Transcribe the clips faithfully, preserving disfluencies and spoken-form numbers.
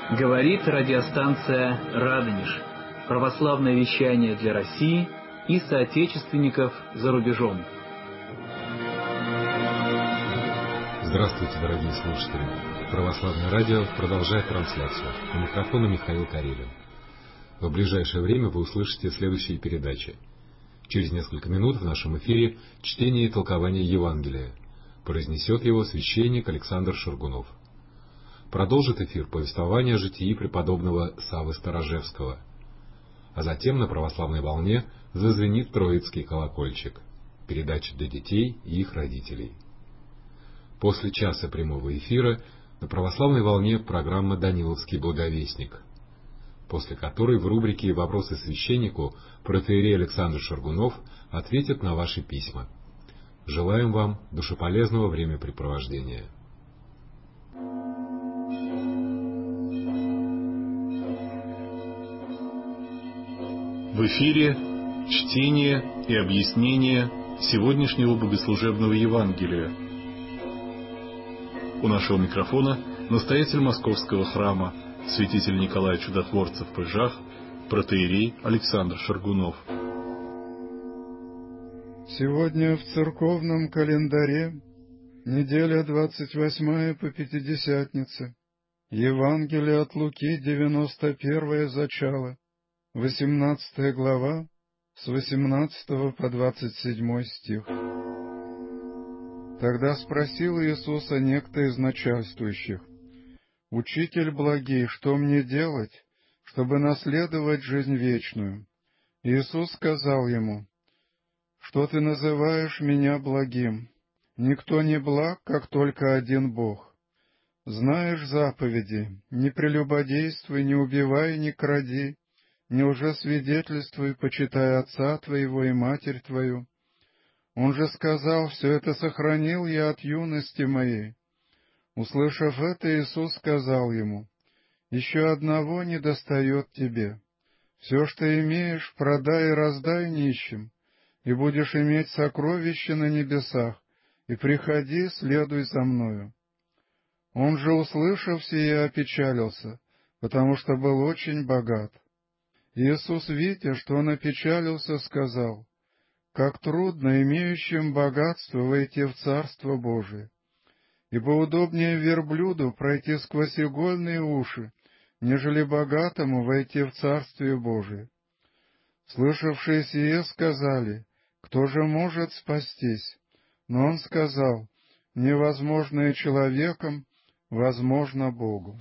Говорит радиостанция «Радонеж». Православное вещание для России и соотечественников за рубежом. Здравствуйте, дорогие слушатели. Православное радио продолжает трансляцию. У микрофона Михаил Карелин. В ближайшее время вы услышите следующие передачи. Через несколько минут в нашем эфире чтение и толкование Евангелия. Произнесет его священник Александр Шаргунов. Продолжит эфир повествование о житии преподобного Саввы Старожевского. А затем на православной волне зазвенит Троицкий колокольчик. Передача для детей и их родителей. После часа прямого эфира на православной волне программа «Даниловский благовестник», после которой в рубрике «Вопросы священнику» протоиерей Александр Шаргунов ответит на ваши письма. Желаем вам душеполезного времяпрепровождения. В эфире чтение и объяснение сегодняшнего богослужебного Евангелия. У нашего микрофона настоятель Московского храма, святитель Николай Чудотворцев в Пыжах, протоиерей Александр Шаргунов. Сегодня в церковном календаре неделя двадцать восьмая по Пятидесятнице. Евангелие от Луки, девяносто первое зачало, восемнадцатая глава, с восемнадцатого по двадцать седьмой стих. Тогда спросил Иисус о некто из начальствующих: «Учитель благий, что мне делать, чтобы наследовать жизнь вечную?» Иисус сказал ему: «Что ты называешь меня благим? Никто не благ, как только один Бог. Знаешь заповеди: не прелюбодействуй, не убивай, не кради, не лжесвидетельствуй, почитай отца твоего и матерь твою. Он же сказал: все это сохранил я от юности моей». Услышав это, Иисус сказал ему: «Еще одного недостает тебе. Все, что имеешь, продай и раздай нищим, и будешь иметь сокровища на небесах, и приходи, следуй за мною». Он же, услышав сие, опечалился, потому что был очень богат. Иисус, видя, что он опечалился, сказал: «Как трудно имеющим богатство войти в Царство Божие! Ибо удобнее верблюду пройти сквозь игольные уши, нежели богатому войти в Царствие Божие». Слышавшие сие сказали: «Кто же может спастись?» Но он сказал: «Невозможное человеком возможно Богу».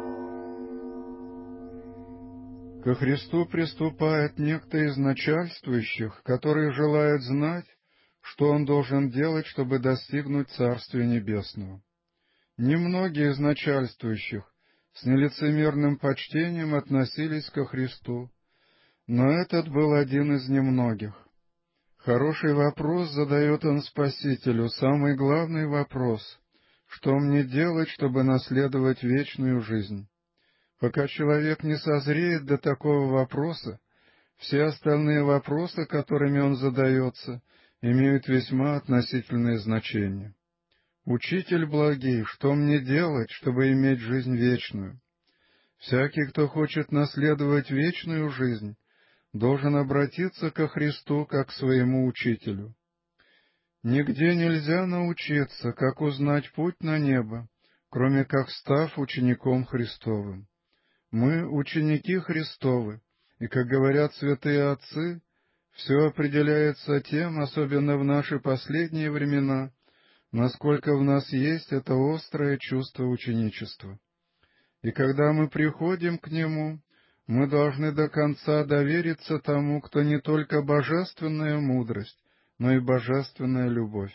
Ко Христу приступает некто из начальствующих, который желает знать, что он должен делать, чтобы достигнуть Царствия Небесного. Немногие из начальствующих с нелицемерным почтением относились ко Христу, но этот был один из немногих. Хороший вопрос задает он Спасителю, самый главный вопрос: что мне делать, чтобы наследовать вечную жизнь? Пока человек не созреет до такого вопроса, все остальные вопросы, которыми он задается, имеют весьма относительное значение. «Учитель благий, что мне делать, чтобы иметь жизнь вечную?» Всякий, кто хочет наследовать вечную жизнь, должен обратиться ко Христу как к своему учителю. Нигде нельзя научиться, как узнать путь на небо, кроме как став учеником Христовым. Мы ученики Христовы, и, как говорят святые отцы, все определяется тем, особенно в наши последние времена, насколько в нас есть это острое чувство ученичества. И когда мы приходим к Нему, мы должны до конца довериться тому, кто не только божественная мудрость, но и божественная любовь.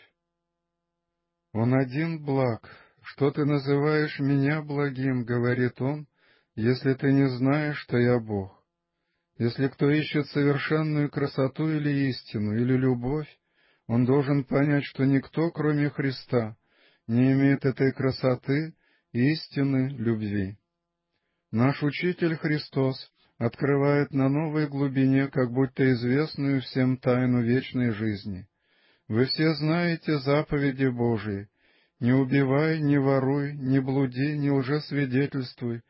«Он один благ. Что ты называешь меня благим?» — говорит он, «если ты не знаешь, что я Бог». Если кто ищет совершенную красоту или истину, или любовь, он должен понять, что никто, кроме Христа, не имеет этой красоты, истины, любви. Наш Учитель Христос открывает на новой глубине как будто известную всем тайну вечной жизни. Вы все знаете заповеди Божии: «Не убивай, не воруй, не блуди, не лжесвидетельствуй,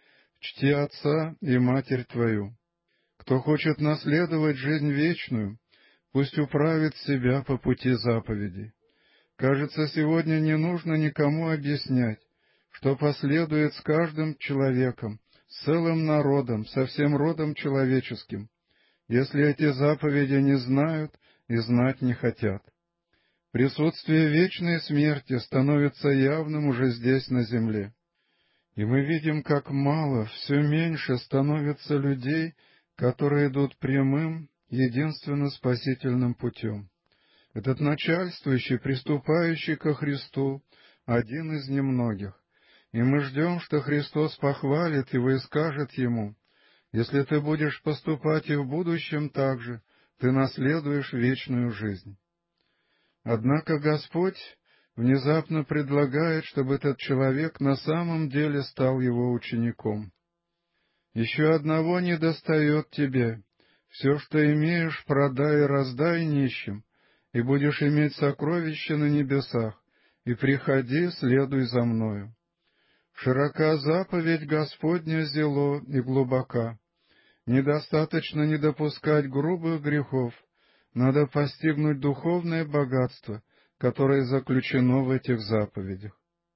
чти отца и матерь твою. Кто хочет наследовать жизнь вечную, пусть управит себя по пути заповедей. Кажется, сегодня не нужно никому объяснять, что последует с каждым человеком, с целым народом, со всем родом человеческим, если эти заповеди не знают и знать не хотят. Присутствие вечной смерти становится явным уже здесь, на земле. И мы видим, как мало, все меньше становится людей, которые идут прямым, единственно спасительным путем. Этот начальствующий, приступающий ко Христу, один из немногих. И мы ждем, что Христос похвалит его и скажет ему: «Если ты будешь поступать и в будущем так же, ты наследуешь вечную жизнь». Однако Господь внезапно предлагает, чтобы этот человек на самом деле стал его учеником. «Еще одного недостает тебе. Все, что имеешь, продай и раздай нищим, и будешь иметь сокровища на небесах, и приходи, следуй за мною. Широка заповедь Господня зело и глубока. Недостаточно не допускать грубых грехов, надо постигнуть духовное богатство, которое заключено в этих заповедях».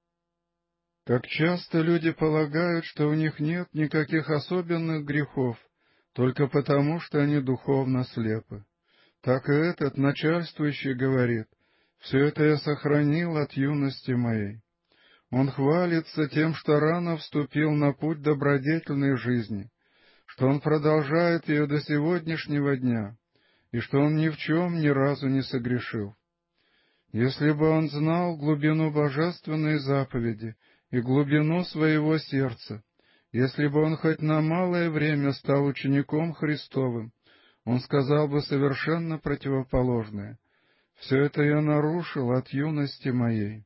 Как часто люди полагают, что у них нет никаких особенных грехов, только потому, что они духовно слепы. Так и этот начальствующий говорит: «Все это я сохранил от юности моей». Он хвалится тем, что рано вступил на путь добродетельной жизни, что он продолжает ее до сегодняшнего дня, и что он ни в чем ни разу не согрешил. Если бы он знал глубину божественной заповеди и глубину своего сердца, если бы он хоть на малое время стал учеником Христовым, он сказал бы совершенно противоположное: «Все это я нарушил от юности моей».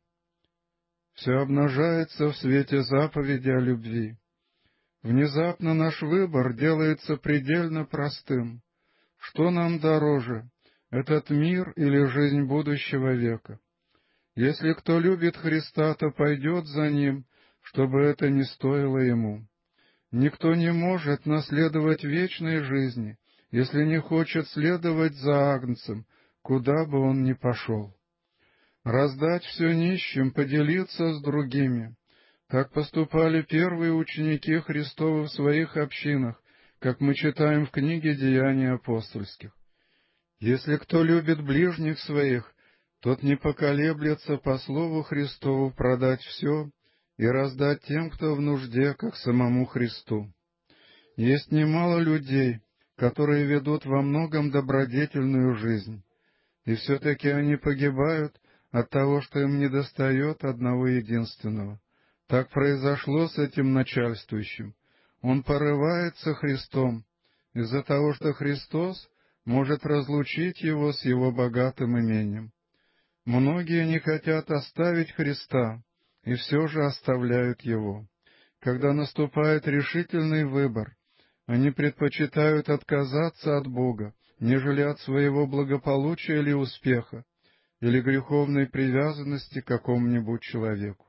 Все обнажается в свете заповеди о любви. Внезапно наш выбор делается предельно простым. Что нам дороже, этот мир или жизнь будущего века? Если кто любит Христа, то пойдет за Ним, чтобы это не стоило ему. Никто не может наследовать вечной жизни, если не хочет следовать за Агнцем, куда бы он ни пошел. Раздать все нищим, поделиться с другими. Так поступали первые ученики Христовы в своих общинах, как мы читаем в книге «Деяний апостольских». Если кто любит ближних своих, тот не поколеблется по слову Христову продать все и раздать тем, кто в нужде, как самому Христу. Есть немало людей, которые ведут во многом добродетельную жизнь, и все-таки они погибают от того, что им недостает одного единственного. Так произошло с этим начальствующим. Он порывается Христом из-за того, что Христос может разлучить его с его богатым имением. Многие не хотят оставить Христа, и все же оставляют Его. Когда наступает решительный выбор, они предпочитают отказаться от Бога, нежели от своего благополучия или успеха, или греховной привязанности к какому-нибудь человеку.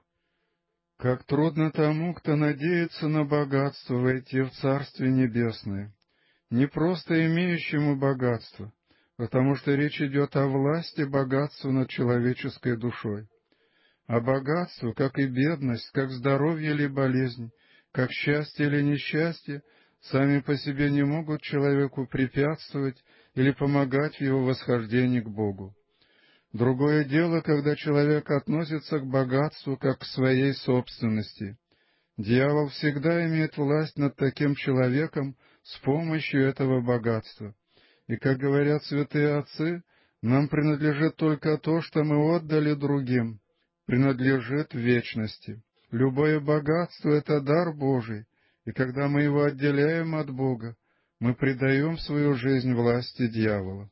Как трудно тому, кто надеется на богатство, войти в Царствие Небесное, не просто имеющему богатство, потому что речь идет о власти богатства над человеческой душой. А богатство, как и бедность, как здоровье или болезнь, как счастье или несчастье, сами по себе не могут человеку препятствовать или помогать в его восхождении к Богу. Другое дело, когда человек относится к богатству как к своей собственности. Дьявол всегда имеет власть над таким человеком с помощью этого богатства. И, как говорят святые отцы, нам принадлежит только то, что мы отдали другим, принадлежит в вечности. Любое богатство — это дар Божий, и когда мы его отделяем от Бога, мы предаем свою жизнь власти дьявола.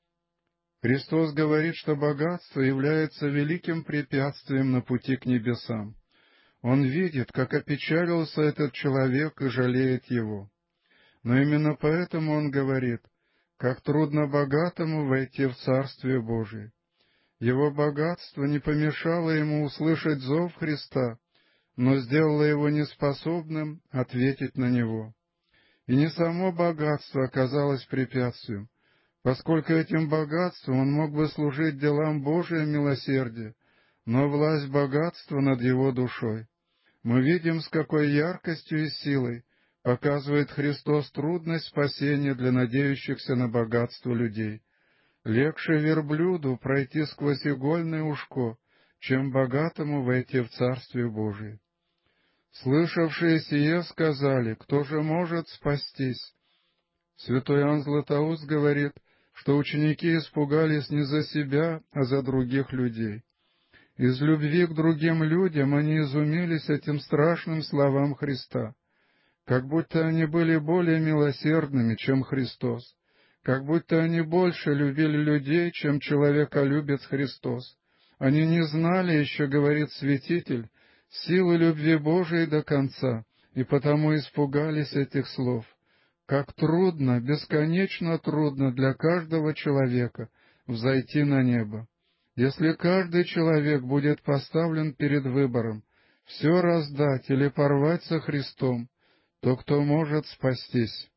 Христос говорит, что богатство является великим препятствием на пути к небесам. Он видит, как опечалился этот человек и жалеет его. Но именно поэтому он говорит, как трудно богатому войти в Царствие Божие. Его богатство не помешало ему услышать зов Христа, но сделала его неспособным ответить на него. И не само богатство оказалось препятствием, поскольку этим богатством он мог бы служить делам Божия милосердия, но власть богатства над его душой. Мы видим, с какой яркостью и силой показывает Христос трудность спасения для надеющихся на богатство людей. Легче верблюду пройти сквозь игольное ушко, чем богатому войти в Царствие Божие. Слышавшие сие сказали: кто же может спастись? Святой Иоанн Златоуст говорит, что ученики испугались не за себя, а за других людей. Из любви к другим людям они изумились этим страшным словам Христа, как будто они были более милосердными, чем Христос, как будто они больше любили людей, чем человеколюбец Христос. Они не знали еще, говорит святитель, силы любви Божией до конца, и потому испугались этих слов. Как трудно, бесконечно трудно для каждого человека взойти на небо. Если каждый человек будет поставлен перед выбором все раздать или порвать со Христом, то кто может спастись?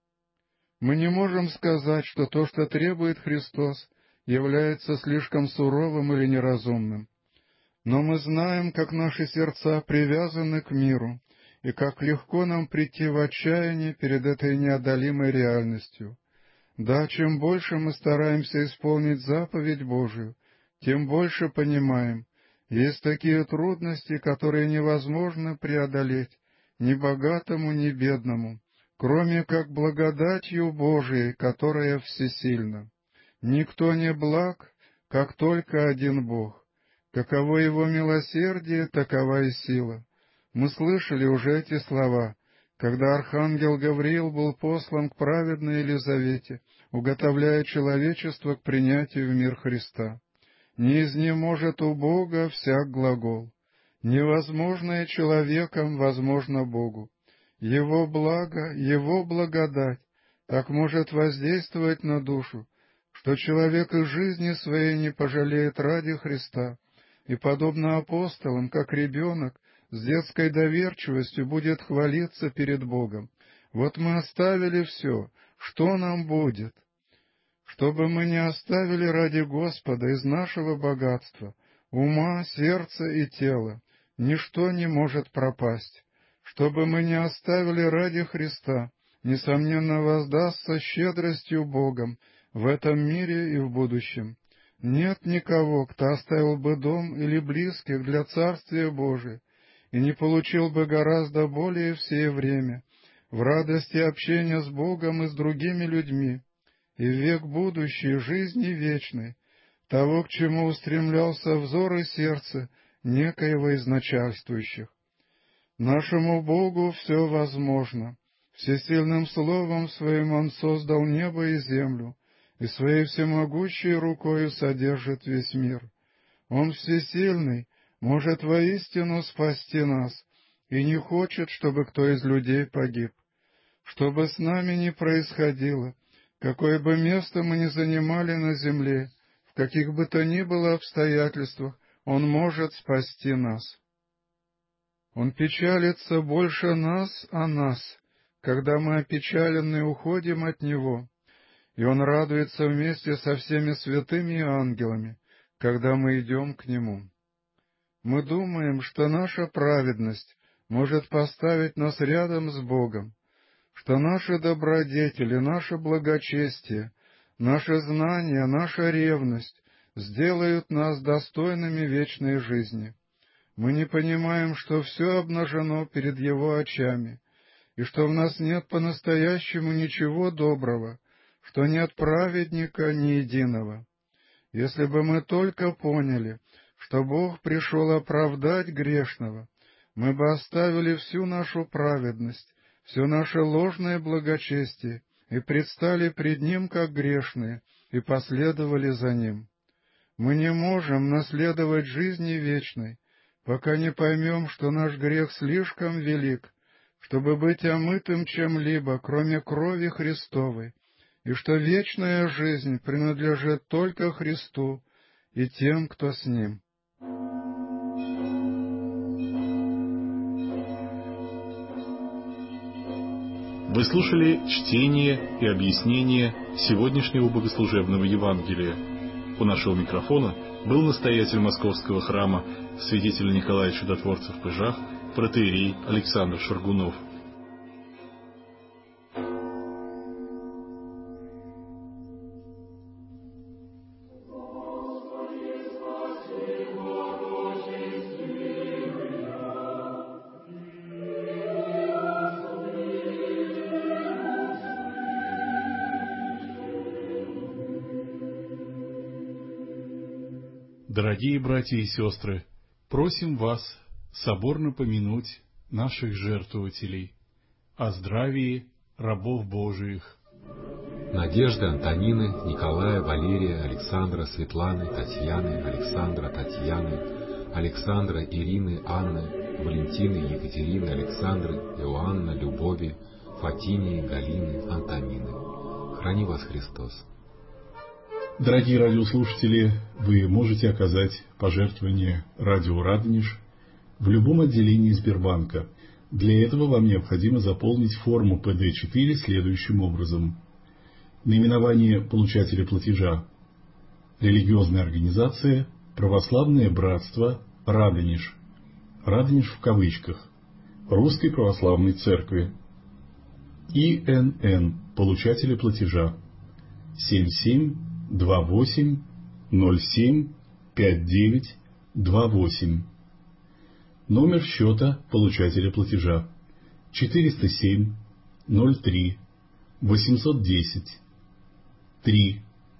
Мы не можем сказать, что то, что требует Христос, является слишком суровым или неразумным. Но мы знаем, как наши сердца привязаны к миру, и как легко нам прийти в отчаяние перед этой неодолимой реальностью. Да, чем больше мы стараемся исполнить заповедь Божию, тем больше понимаем, есть такие трудности, которые невозможно преодолеть ни богатому, ни бедному, кроме как благодатью Божией, которая всесильна. Никто не благ, как только один Бог. Каково Его милосердие, такова и сила. Мы слышали уже эти слова, когда архангел Гавриил был послан к праведной Елизавете, уготовляя человечество к принятию в мир Христа. «Не изнеможет у Бога всяк глагол. Невозможное человеком возможно Богу. Его благо, Его благодать так может воздействовать на душу, что человек и жизни своей не пожалеет ради Христа, и, подобно апостолам, как ребенок, с детской доверчивостью будет хвалиться перед Богом. Вот мы оставили все, что нам будет? Чтобы мы не оставили ради Господа из нашего богатства, ума, сердца и тела, ничто не может пропасть. Чтобы мы не оставили ради Христа, несомненно воздастся щедростью Богом в этом мире и в будущем. Нет никого, кто оставил бы дом или близких для Царствия Божия и не получил бы гораздо более в сие время в радости общения с Богом и с другими людьми, и в век будущий жизни вечной, того, к чему устремлялся взор и сердце некоего из начальствующих. Нашему Богу все возможно. Всесильным словом Своим Он создал небо и землю, и Своей всемогущей рукою содержит весь мир. Он всесильный, может воистину спасти нас, и не хочет, чтобы кто из людей погиб. Что бы с нами ни происходило, какое бы место мы ни занимали на земле, в каких бы то ни было обстоятельствах, Он может спасти нас. Он печалится больше нас о нас, когда мы опечаленные уходим от Него, и Он радуется вместе со всеми святыми и ангелами, когда мы идем к Нему. Мы думаем, что наша праведность может поставить нас рядом с Богом, что наши добродетели, наше благочестие, наше знание, наша ревность сделают нас достойными вечной жизни. Мы не понимаем, что все обнажено перед Его очами, и что в нас нет по-настоящему ничего доброго, что нет праведника ни единого. Если бы мы только поняли, что Бог пришел оправдать грешного, мы бы оставили всю нашу праведность, все наше ложное благочестие и предстали пред Ним как грешные и последовали за Ним. Мы не можем наследовать жизни вечной, пока не поймем, что наш грех слишком велик, чтобы быть омытым чем-либо, кроме крови Христовой, и что вечная жизнь принадлежит только Христу и тем, кто с Ним. Вы слушали чтение и объяснение сегодняшнего богослужебного Евангелия. У нашего микрофона был настоятель Московского храма святитель Николай Чудотворцев в Пыжах, протоиерей Александр Шаргунов. Дорогие братья и сестры, просим вас соборно помянуть наших жертвователей, о здравии рабов Божиих. Надежды, Антонины, Николая, Валерия, Александра, Светланы, Татьяны, Александра, Татьяны, Александра, Ирины, Анны, Валентины, Екатерины, Александры, Иоанна, Любови, Фатинии, Галины, Антонины. Храни вас Христос. Дорогие радиослушатели, вы можете оказать пожертвование радио «Радонеж» в любом отделении Сбербанка. Для этого вам необходимо заполнить форму пэ дэ четыре следующим образом. Наименование получателя платежа: религиозная организация «Православное братство Радонеж», Радонеж в кавычках, Русской Православной Церкви. и эн эн получателя платежа: семь семь два восемь ноль семь пять девять два восемь. Номер счета получателя платежа: четыреста семь ноль три восемьсот десять три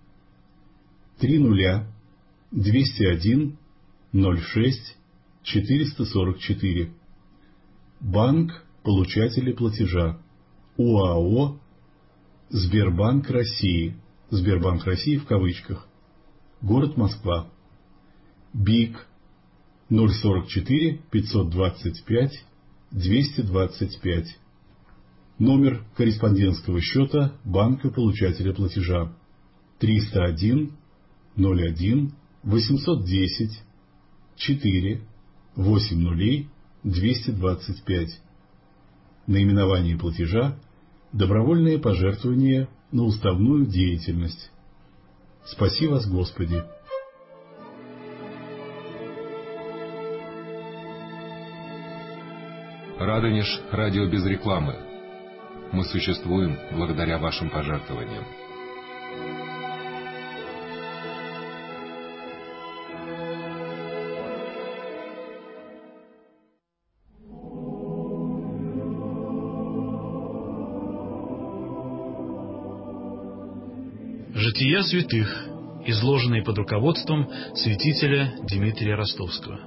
три нуля двести один ноль шесть четыреста сорок четыре. Банк получателя платежа: УАО Сбербанк России, Сбербанк России в кавычках, город Москва. БИК ноль сорок четыре пятьсот двадцать пять двести двадцать пять. Номер корреспондентского счета банка получателя платежа: триста один ноль один восемьсот десять четыре восемь нулей двести двадцать пять. Наименование платежа: добровольное пожертвование на уставную деятельность. Спаси вас, Господи! Радонеж – радио без рекламы. Мы существуем благодаря вашим пожертвованиям. Жития святых, изложенные под руководством святителя Дмитрия Ростовского.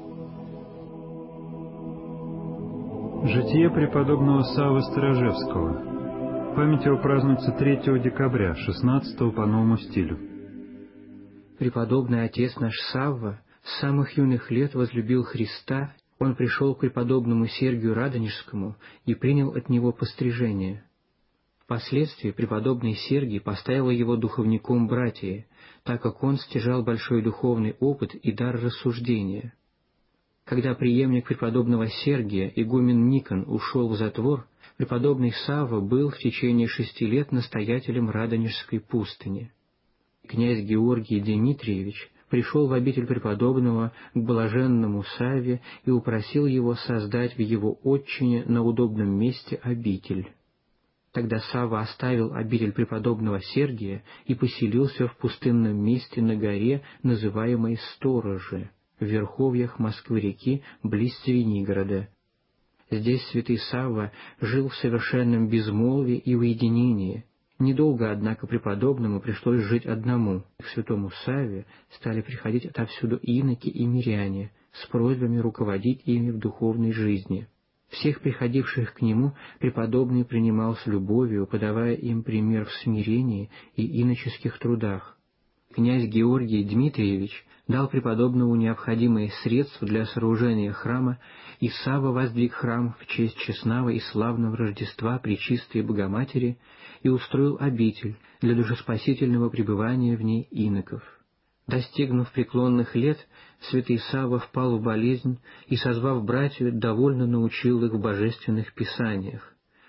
Житие преподобного Саввы Сторожевского. Память его празднуется третьего декабря, шестнадцатого по новому стилю. Преподобный отец наш Савва с самых юных лет возлюбил Христа. Он пришел к преподобному Сергию Радонежскому и принял от него пострижение. Впоследствии преподобный Сергий поставил его духовником братии, так как он стяжал большой духовный опыт и дар рассуждения. Когда преемник преподобного Сергия, игумен Никон, ушел в затвор, преподобный Савва был в течение шести лет настоятелем Радонежской пустыни. Князь Георгий Дмитриевич пришел в обитель преподобного к блаженному Савве и упросил его создать в его отчине на удобном месте обитель. Тогда Савва оставил обитель преподобного Сергия и поселился в пустынном месте на горе, называемой Сторожи, в верховьях Москвы-реки, близ Звенигорода. Здесь святый Савва жил в совершенном безмолвии и уединении. Недолго, однако, преподобному пришлось жить одному. К святому Савве стали приходить отовсюду иноки и миряне с просьбами руководить ими в духовной жизни. Всех приходивших к нему преподобный принимал с любовью, подавая им пример в смирении и иноческих трудах. Князь Георгий Дмитриевич дал преподобному необходимые средства для сооружения храма, и Савва воздвиг храм в честь честного и славного Рождества Пречистой Богоматери и устроил обитель для душеспасительного пребывания в ней иноков. Достигнув преклонных лет, святый Савва впал в болезнь и, созвав братью, довольно научил их в божественных писаниях.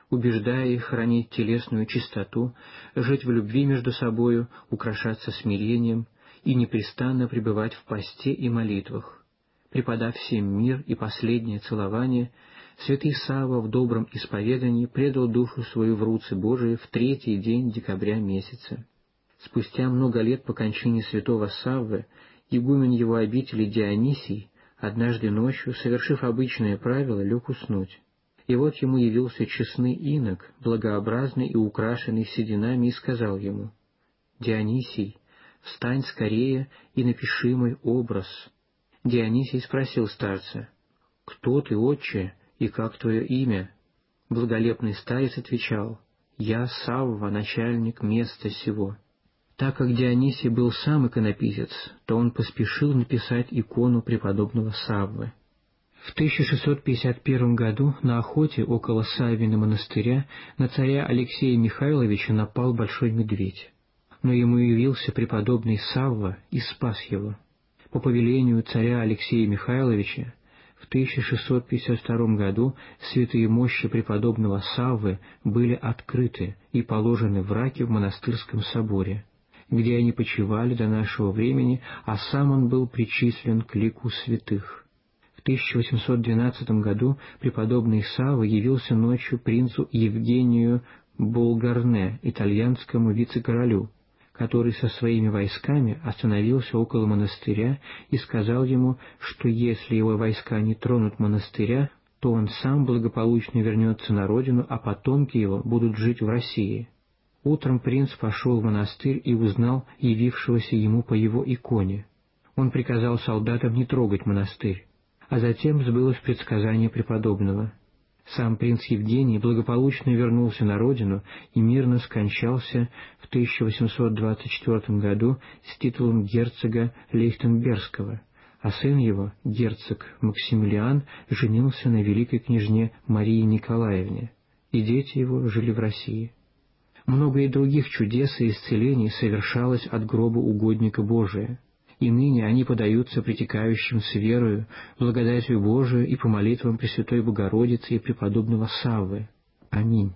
убеждая их хранить телесную чистоту, жить в любви между собою, украшаться смирением и непрестанно пребывать в посте и молитвах. Преподав всем мир и последнее целование, святый Савва в добром исповедании предал душу свою в руцы Божии в третий день декабря месяца. Спустя много лет по кончине святого Саввы, игумен его обители Дионисий, однажды ночью, совершив обычное правило, лег уснуть. И вот ему явился честный инок, благообразный и украшенный сединами, и сказал ему: «Дионисий, встань скорее и напиши мой образ». Дионисий спросил старца: «Кто ты, отче, и как твое имя?» Благолепный старец отвечал: «Я Савва, начальник места сего». Так как Дионисий был сам иконописец, то он поспешил написать икону преподобного Саввы. В тысяча шестьсот пятьдесят первом году на охоте около Саввина монастыря на царя Алексея Михайловича напал большой медведь. Но ему явился преподобный Савва и спас его. По повелению царя Алексея Михайловича в тысяча шестьсот пятьдесят втором году святые мощи преподобного Саввы были открыты и положены в раки в монастырском соборе, где они почивали до нашего времени, а сам он был причислен к лику святых. В тысяча восемьсот двенадцатом году преподобный Савва явился ночью принцу Евгению Болгарне, итальянскому вице-королю, который со своими войсками остановился около монастыря и сказал ему, что если его войска не тронут монастыря, то он сам благополучно вернется на родину, а потомки его будут жить в России. Утром принц пошел в монастырь и узнал явившегося ему по его иконе. Он приказал солдатам не трогать монастырь, а затем сбылось предсказание преподобного. Сам принц Евгений благополучно вернулся на родину и мирно скончался в тысяча восемьсот двадцать четвёртом году с титулом герцога Лейхтенбергского, а сын его, герцог Максимилиан, женился на великой княжне Марии Николаевне, и дети его жили в России. Много и других чудес и исцелений совершалось от гроба угодника Божия, и ныне они подаются притекающим с верою, благодатью Божию и по молитвам Пресвятой Богородицы и преподобного Саввы. Аминь.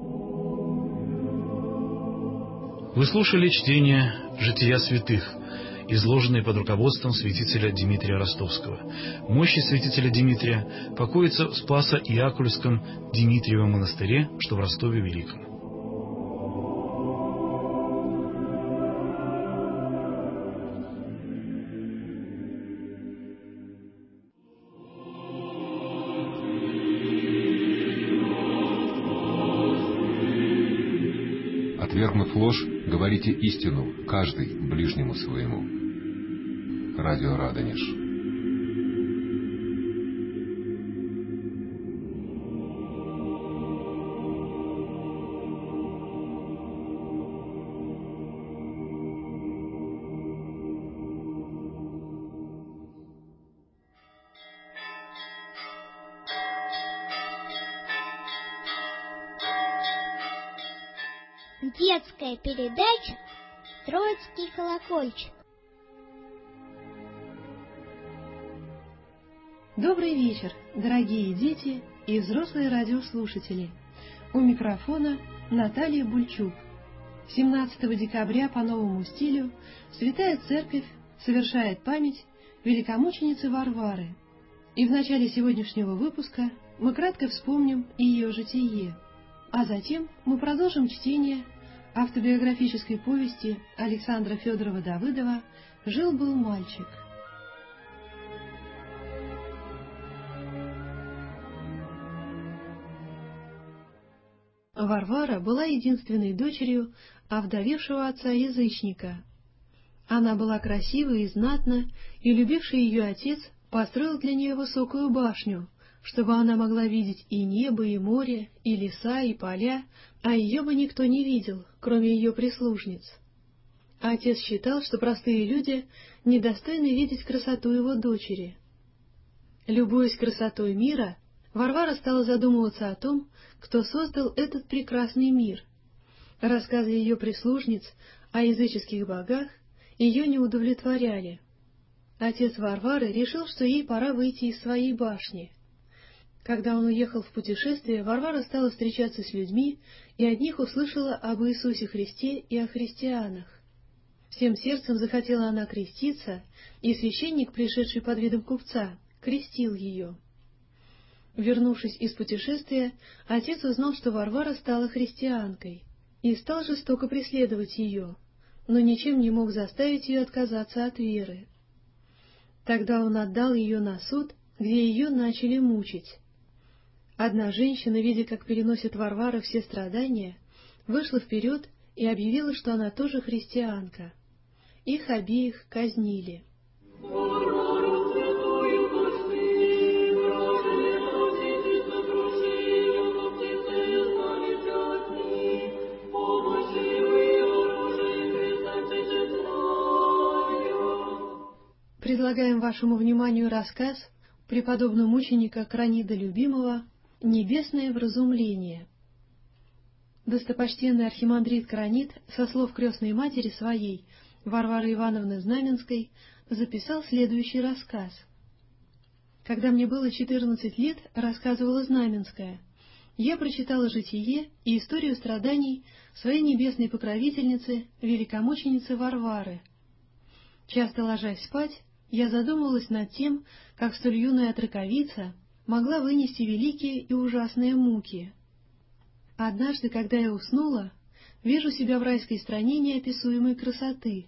Вы слушали чтение «Жития святых», изложенное под руководством святителя Дмитрия Ростовского. Мощи святителя Дмитрия покоятся в Спасо-Иакульском Дмитриевом монастыре, что в Ростове Великом. Отвергнув ложь, говорите истину, каждый ближнему своему. Радио Радонеж. Детская передача «Троицкий колокольчик». Добрый вечер, дорогие дети и взрослые радиослушатели. У микрофона Наталья Бульчук. семнадцатого декабря по новому стилю Святая Церковь совершает память великомученицы Варвары. И в начале сегодняшнего выпуска мы кратко вспомним ее житие, а затем мы продолжим чтение автобиографической повести Александра Федорова-Давыдова «Жил-был мальчик». Варвара была единственной дочерью овдовевшего отца-язычника. Она была красива и знатна, и любивший ее отец построил для нее высокую башню, чтобы она могла видеть и небо, и море, и леса, и поля, а ее бы никто не видел, кроме ее прислужниц. Отец считал, что простые люди недостойны видеть красоту его дочери. Любуясь красотой мира, Варвара стала задумываться о том, кто создал этот прекрасный мир. Рассказы ее прислужниц о языческих богах ее не удовлетворяли. Отец Варвары решил, что ей пора выйти из своей башни. Когда он уехал в путешествие, Варвара стала встречаться с людьми и от них услышала об Иисусе Христе и о христианах. Всем сердцем захотела она креститься, и священник, пришедший под видом купца, крестил ее. Вернувшись из путешествия, отец узнал, что Варвара стала христианкой, и стал жестоко преследовать ее, но ничем не мог заставить ее отказаться от веры. Тогда он отдал ее на суд, где ее начали мучить. Одна женщина, видя, как переносит Варвара все страдания, вышла вперед и объявила, что она тоже христианка. Их обеих казнили. Предлагаем вашему вниманию рассказ преподобного мученика Кранида Любимого «Небесное вразумление». Достопочтенный архимандрит Кранид со слов крестной матери своей, Варвары Ивановны Знаменской, записал следующий рассказ. Когда мне было четырнадцать лет, рассказывала Знаменская, я прочитала житие и историю страданий своей небесной покровительницы, великомученицы Варвары. Часто ложась спать, я задумывалась над тем, как столь юная отроковица могла вынести великие и ужасные муки. Однажды, когда я уснула, вижу себя в райской стране неописуемой красоты.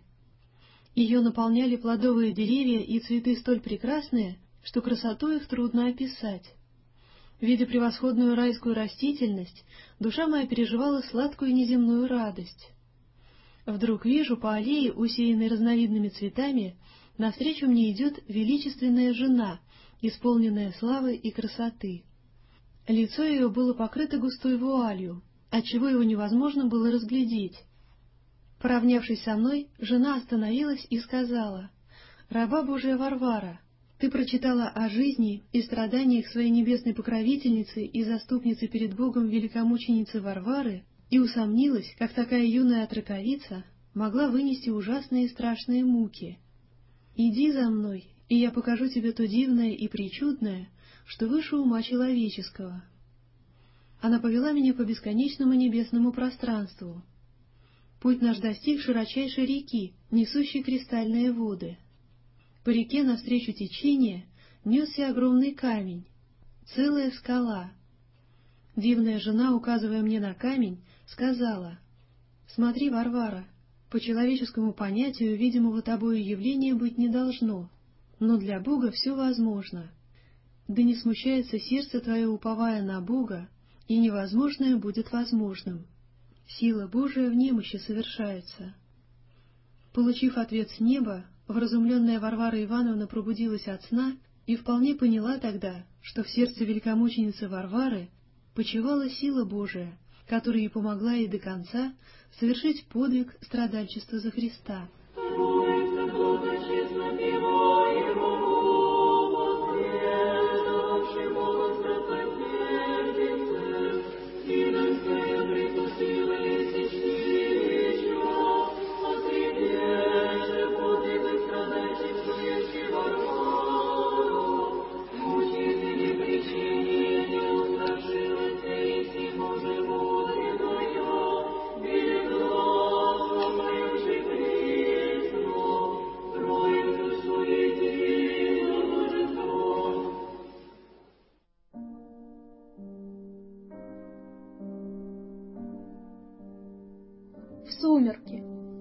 Ее наполняли плодовые деревья и цветы столь прекрасные, что красоту их трудно описать. Видя превосходную райскую растительность, душа моя переживала сладкую неземную радость. Вдруг вижу по аллее, усеянной разновидными цветами, навстречу мне идет величественная жена, исполненная славы и красоты. Лицо ее было покрыто густой вуалью, отчего его невозможно было разглядеть. Поравнявшись со мной, жена остановилась и сказала: «Раба Божия Варвара, ты прочитала о жизни и страданиях своей небесной покровительницы и заступницы перед Богом великомученицы Варвары и усомнилась, как такая юная отроковица могла вынести ужасные и страшные муки. Иди за мной, и я покажу тебе то дивное и пречудное, что выше ума человеческого». Она повела меня по бесконечному небесному пространству. Путь наш достиг широчайшей реки, несущей кристальные воды. По реке навстречу течения несся огромный камень, целая скала. Дивная жена, указывая мне на камень, сказала: «Смотри, Варвара, по человеческому понятию видимого тобою явления быть не должно, но для Бога все возможно. Да не смущается сердце твое, уповая на Бога, и невозможное будет возможным. Сила Божия в немощи совершается». Получив ответ с неба, вразумленная Варвара Ивановна пробудилась от сна и вполне поняла тогда, что в сердце великомученицы Варвары почивала сила Божия, которая и помогла ей до конца совершить подвиг страдальчества за Христа. Сумерки.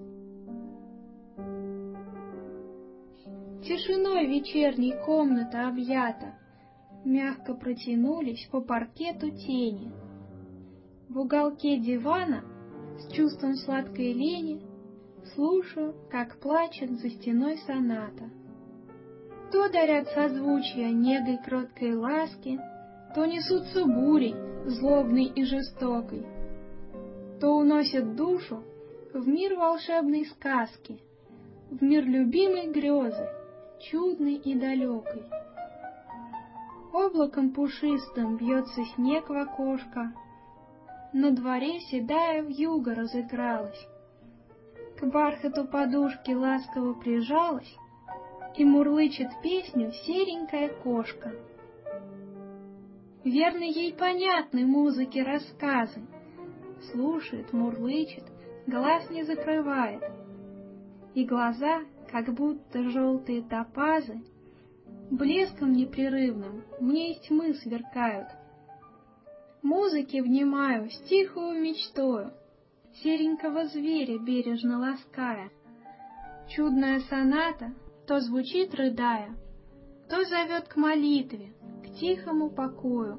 Тишиной вечерней комната объята, мягко протянулись по паркету тени. В уголке дивана с чувством сладкой лени слушаю, как плачет за стеной соната. То дарят созвучия негой кроткой ласки, то несутся бурей, злобной и жестокой, то уносят душу в мир волшебной сказки, в мир любимой грезы, чудной и далекой. Облаком пушистым бьется снег в окошко, на дворе седая вьюга разыгралась, к бархату подушки ласково прижалась и мурлычет песню серенькая кошка. Верно, ей понятны музыки рассказы. Слушает, мурлычет, глаз не закрывает. И глаза, как будто желтые топазы, блеском непрерывным мне из тьмы сверкают. Музыке внимаю с тихою мечтою, серенького зверя бережно лаская. Чудная соната то звучит, рыдая, то зовет к молитве, к тихому покою.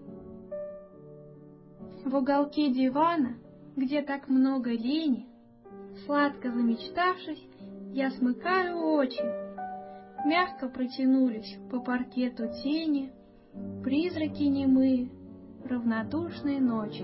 В уголке дивана, где так много лени, сладко замечтавшись, я смыкаю очи. Мягко протянулись по паркету тени, призраки немые, равнодушной ночи.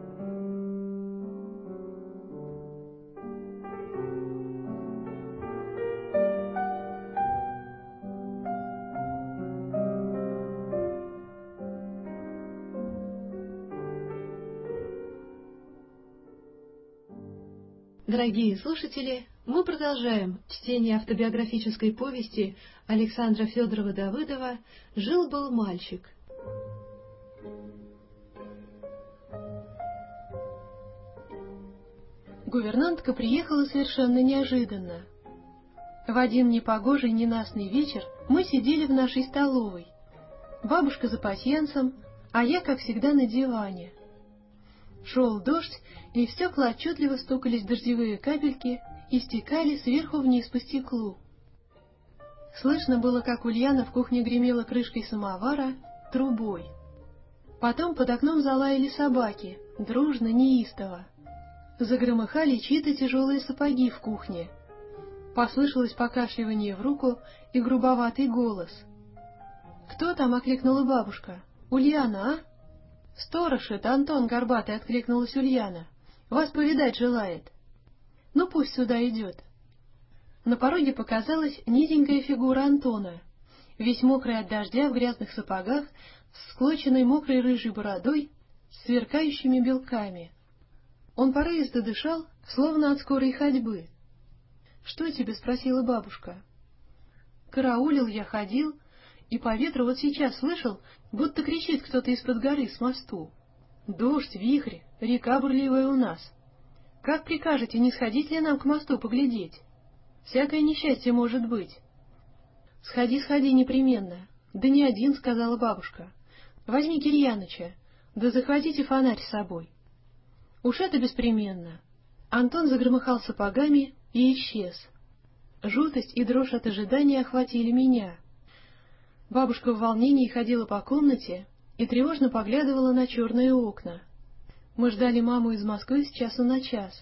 Дорогие слушатели, мы продолжаем чтение автобиографической повести Александра Федорова-Давыдова «Жил-был мальчик». Гувернантка приехала совершенно неожиданно. В один непогожий ненастный вечер мы сидели в нашей столовой. Бабушка за пасьянсом, а я, как всегда, на диване. Шел дождь, и в стекла отчетливо стукались дождевые капельки и стекали сверху вниз по стеклу. Слышно было, как Ульяна в кухне гремела крышкой самовара, трубой. Потом под окном залаяли собаки, дружно, неистово. Загромыхали чьи-то тяжелые сапоги в кухне. Послышалось покашливание в руку и грубоватый голос. «Кто там?» — окликнула бабушка. «Ульяна, а?» «Сторож, это Антон Горбатый», — откликнулась Ульяна. «Вас повидать желает». «Ну, пусть сюда идет». На пороге показалась низенькая фигура Антона, весь мокрый от дождя, в грязных сапогах, с склоченной мокрой рыжей бородой, с сверкающими белками. Он порывисто дышал, словно от скорой ходьбы. «Что тебе?» — спросила бабушка. «Караулил я, ходил, и по ветру вот сейчас слышал, будто кричит кто-то из-под горы с мосту. Дождь, вихрь, река бурливая у нас. Как прикажете, не сходить ли нам к мосту поглядеть? Всякое несчастье может быть». «Сходи, сходи непременно. Да не один», — сказала бабушка. «Возьми Кирьяныча, да захватите фонарь с собой». «Уж это беспременно». Антон загромыхал сапогами и исчез. Жутость и дрожь от ожидания охватили меня. Бабушка в волнении ходила по комнате и тревожно поглядывала на черные окна. Мы ждали маму из Москвы с часу на час.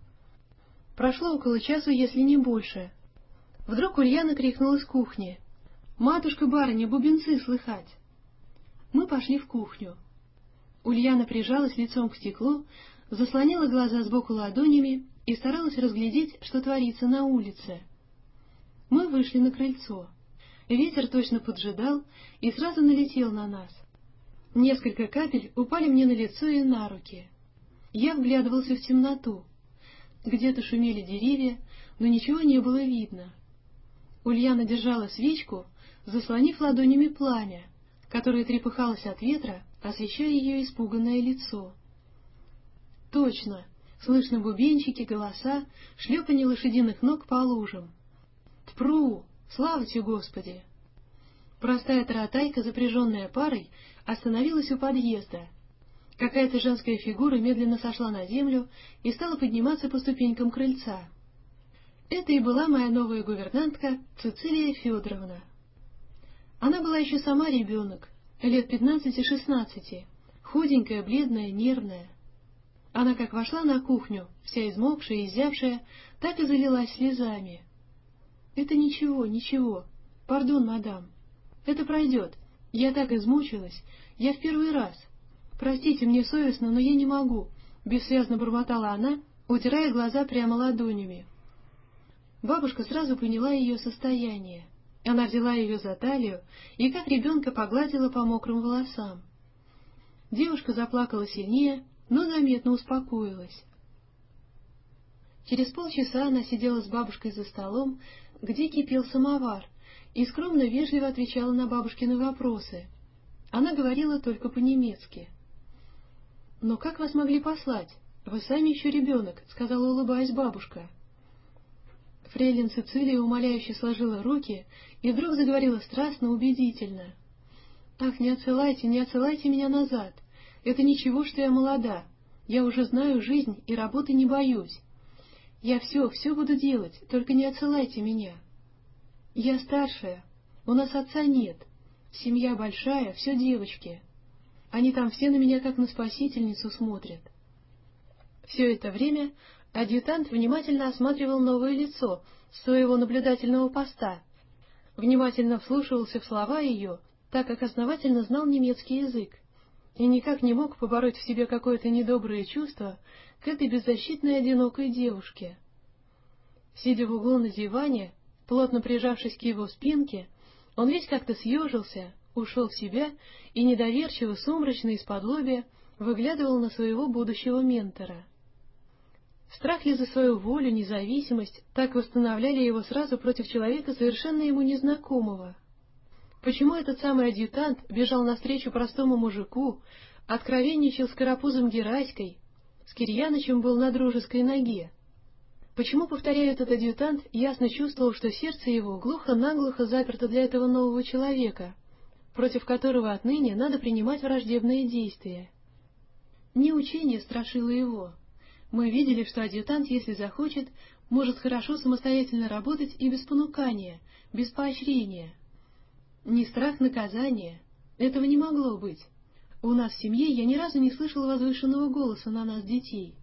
Прошло около часу, если не больше. Вдруг Ульяна крикнула с кухни: «Матушка, барыня, бубенцы слыхать!» Мы пошли в кухню. Ульяна прижалась лицом к стеклу, заслонила глаза сбоку ладонями и старалась разглядеть, что творится на улице. Мы вышли на крыльцо. Ветер точно поджидал и сразу налетел на нас. Несколько капель упали мне на лицо и на руки. Я вглядывался в темноту. Где-то шумели деревья, но ничего не было видно. Ульяна держала свечку, заслонив ладонями пламя, которое трепыхалось от ветра, освещая ее испуганное лицо. Точно, слышно бубенчики, голоса, шлепанье лошадиных ног по лужам. Тпру! Слава тебе, Господи! Простая таратайка, запряженная парой, остановилась у подъезда. Какая-то женская фигура медленно сошла на землю и стала подниматься по ступенькам крыльца. Это и была моя новая гувернантка Цицилия Федоровна. Она была еще сама ребенок, лет пятнадцати-шестнадцати, худенькая, бледная, нервная. Она как вошла на кухню, вся измокшая и изябшая, так и залилась слезами. «Это ничего, ничего. Пардон, мадам. Это пройдет. Я так измучилась. Я в первый раз. Простите, мне совестно, но я не могу», — бессвязно бормотала она, утирая глаза прямо ладонями. Бабушка сразу поняла ее состояние. Она взяла ее за талию и, как ребенка, погладила по мокрым волосам. Девушка заплакала сильнее, но заметно успокоилась. Через полчаса она сидела с бабушкой за столом, где кипел самовар, и скромно-вежливо отвечала на бабушкины вопросы. Она говорила только по-немецки. «Но как вас могли послать? Вы сами еще ребенок», — сказала, улыбаясь, бабушка. Фрейлин Цицилия умоляюще сложила руки и вдруг заговорила страстно, убедительно. «Ах, не отсылайте, не отсылайте меня назад. Это ничего, что я молода. Я уже знаю жизнь и работы не боюсь. Я все, все буду делать, только не отсылайте меня. Я старшая, у нас отца нет, семья большая, все девочки. Они там все на меня как на спасительницу смотрят». Все это время адъютант внимательно осматривал новое лицо своего наблюдательного поста, внимательно вслушивался в слова ее, так как основательно знал немецкий язык, и никак не мог побороть в себе какое-то недоброе чувство к этой беззащитной одинокой девушке. Сидя в углу на диване, плотно прижавшись к его спинке, он весь как-то съежился, ушел в себя и недоверчиво, сумрачно исподлобья выглядывал на своего будущего ментора. Страх ли за свою волю, независимость так восстановляли его сразу против человека, совершенно ему незнакомого? Почему этот самый адъютант бежал навстречу простому мужику, откровенничал с Карапузом Гераськой, с Кирьянычем был на дружеской ноге? Почему, повторяю, этот адъютант ясно чувствовал, что сердце его глухо-наглухо заперто для этого нового человека, против которого отныне надо принимать враждебные действия? Не учение страшило его. Мы видели, что адъютант, если захочет, может хорошо самостоятельно работать и без понукания, без поощрения. Не страх наказания. Этого не могло быть. У нас в семье я ни разу не слышала возвышенного голоса на нас, детей.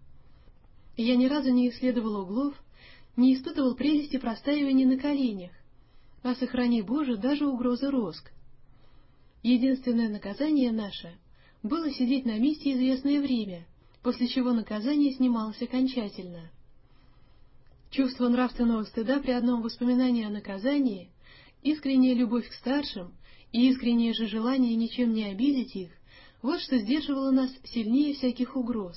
Я ни разу не исследовал углов, не испытывал прелести простаивания на коленях, а, сохрани Боже, даже угрозы роск. Единственное наказание наше было сидеть на месте известное время, после чего наказание снималось окончательно. Чувство нравственного стыда при одном воспоминании о наказании, искренняя любовь к старшим и искреннее же желание ничем не обидеть их, вот что сдерживало нас сильнее всяких угроз.